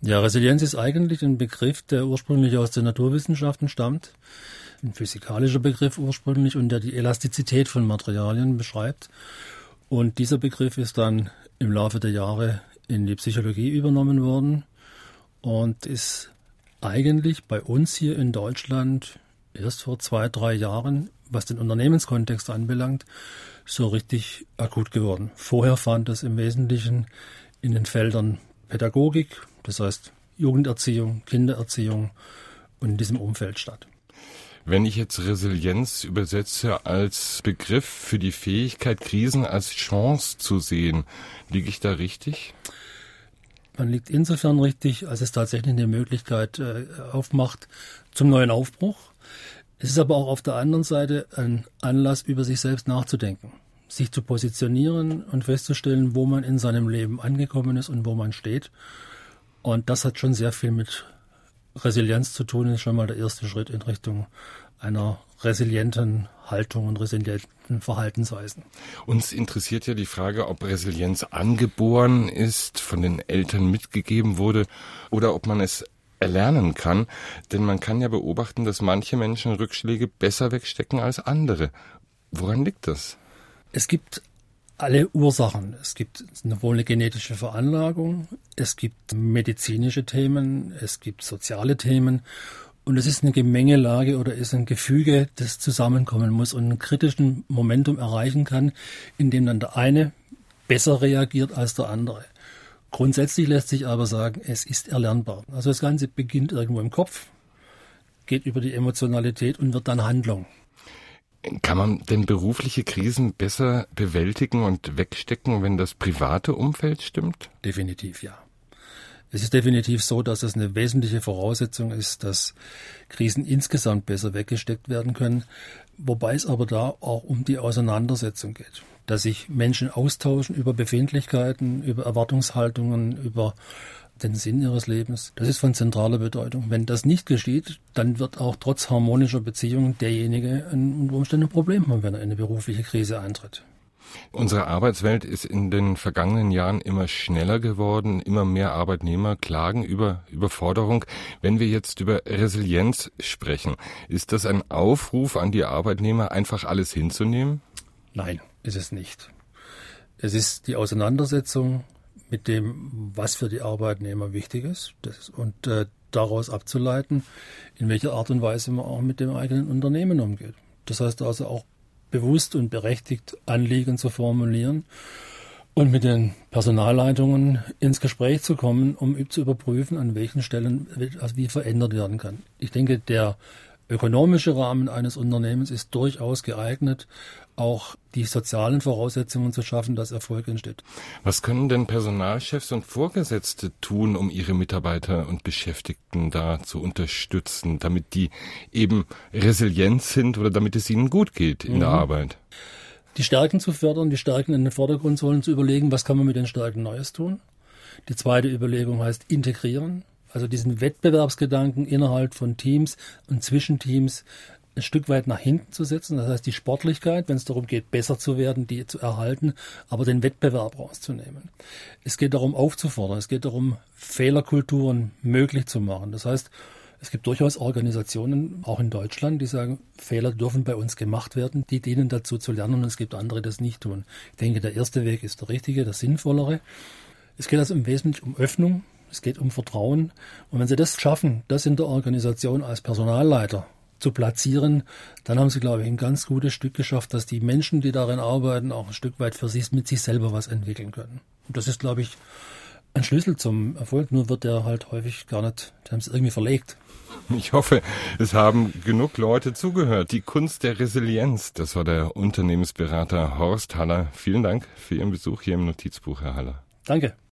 Ja, Resilienz ist eigentlich ein Begriff, der ursprünglich aus den Naturwissenschaften stammt. Ein physikalischer Begriff ursprünglich und der die Elastizität von Materialien beschreibt. Und dieser Begriff ist dann im Laufe der Jahre in die Psychologie übernommen worden und ist eigentlich bei uns hier in Deutschland erst vor 2-3 Jahren, was den Unternehmenskontext anbelangt, so richtig akut geworden. Vorher fand es im Wesentlichen in den Feldern Pädagogik, das heißt Jugenderziehung, Kindererziehung und in diesem Umfeld statt. Wenn ich jetzt Resilienz übersetze als Begriff für die Fähigkeit, Krisen als Chance zu sehen, liege ich da richtig? Man liegt insofern richtig, als es tatsächlich eine Möglichkeit aufmacht zum neuen Aufbruch. Es ist aber auch auf der anderen Seite ein Anlass, über sich selbst nachzudenken, sich zu positionieren und festzustellen, wo man in seinem Leben angekommen ist und wo man steht. Und das hat schon sehr viel mit Resilienz zu tun, ist schon mal der erste Schritt in Richtung einer resilienten Haltung und resilienten Verhaltensweisen. Uns interessiert ja die Frage, ob Resilienz angeboren ist, von den Eltern mitgegeben wurde oder ob man es erlernen kann. Denn man kann ja beobachten, dass manche Menschen Rückschläge besser wegstecken als andere. Woran liegt das? Es gibt alle Ursachen. Es gibt wohl eine genetische Veranlagung, es gibt medizinische Themen, es gibt soziale Themen und es ist eine Gemengelage oder ist ein Gefüge, das zusammenkommen muss und einen kritischen Momentum erreichen kann, in dem dann der eine besser reagiert als der andere. Grundsätzlich lässt sich aber sagen, es ist erlernbar. Also das Ganze beginnt irgendwo im Kopf, geht über die Emotionalität und wird dann Handlung. Kann man denn berufliche Krisen besser bewältigen und wegstecken, wenn das private Umfeld stimmt? Definitiv, ja. Es ist definitiv so, dass es eine wesentliche Voraussetzung ist, dass Krisen insgesamt besser weggesteckt werden können, wobei es aber da auch um die Auseinandersetzung geht. Dass sich Menschen austauschen über Befindlichkeiten, über Erwartungshaltungen, über den Sinn ihres Lebens. Das ist von zentraler Bedeutung. Wenn das nicht geschieht, dann wird auch trotz harmonischer Beziehungen derjenige unter Umständen ein Problem haben, wenn er in eine berufliche Krise eintritt. Unsere Arbeitswelt ist in den vergangenen Jahren immer schneller geworden. Immer mehr Arbeitnehmer klagen über Überforderung. Wenn wir jetzt über Resilienz sprechen, ist das ein Aufruf an die Arbeitnehmer, einfach alles hinzunehmen? Nein, ist es nicht. Es ist die Auseinandersetzung mit dem, was für die Arbeitnehmer wichtig ist und daraus abzuleiten, in welcher Art und Weise man auch mit dem eigenen Unternehmen umgeht. Das heißt also auch bewusst und berechtigt Anliegen zu formulieren und mit den Personalleitungen ins Gespräch zu kommen, um zu überprüfen, an welchen Stellen wie verändert werden kann. Ich denke, der ökonomische Rahmen eines Unternehmens ist durchaus geeignet, auch die sozialen Voraussetzungen zu schaffen, dass Erfolg entsteht. Was können denn Personalchefs und Vorgesetzte tun, um ihre Mitarbeiter und Beschäftigten da zu unterstützen, damit die eben resilient sind oder damit es ihnen gut geht in der Arbeit? Die Stärken zu fördern, die Stärken in den Vordergrund zu holen, zu überlegen, was kann man mit den Stärken Neues tun. Die zweite Überlegung heißt integrieren. Also diesen Wettbewerbsgedanken innerhalb von Teams und zwischen Teams ein Stück weit nach hinten zu setzen. Das heißt, die Sportlichkeit, wenn es darum geht, besser zu werden, die zu erhalten, aber den Wettbewerb rauszunehmen. Es geht darum, aufzufordern. Es geht darum, Fehlerkulturen möglich zu machen. Das heißt, es gibt durchaus Organisationen, auch in Deutschland, die sagen, Fehler dürfen bei uns gemacht werden, die dienen dazu zu lernen und es gibt andere, die das nicht tun. Ich denke, der erste Weg ist der richtige, der sinnvollere. Es geht also im Wesentlichen um Öffnung. Es geht um Vertrauen. Und wenn Sie das schaffen, das in der Organisation als Personalleiter zu platzieren, dann haben Sie, glaube ich, ein ganz gutes Stück geschafft, dass die Menschen, die darin arbeiten, auch ein Stück weit für sich mit sich selber was entwickeln können. Und das ist, glaube ich, ein Schlüssel zum Erfolg. Nur wird der halt häufig gar nicht, die haben es irgendwie verlegt. Ich hoffe, es haben genug Leute zugehört. Die Kunst der Resilienz, das war der Unternehmensberater Horst Haller. Vielen Dank für Ihren Besuch hier im Notizbuch, Herr Haller. Danke.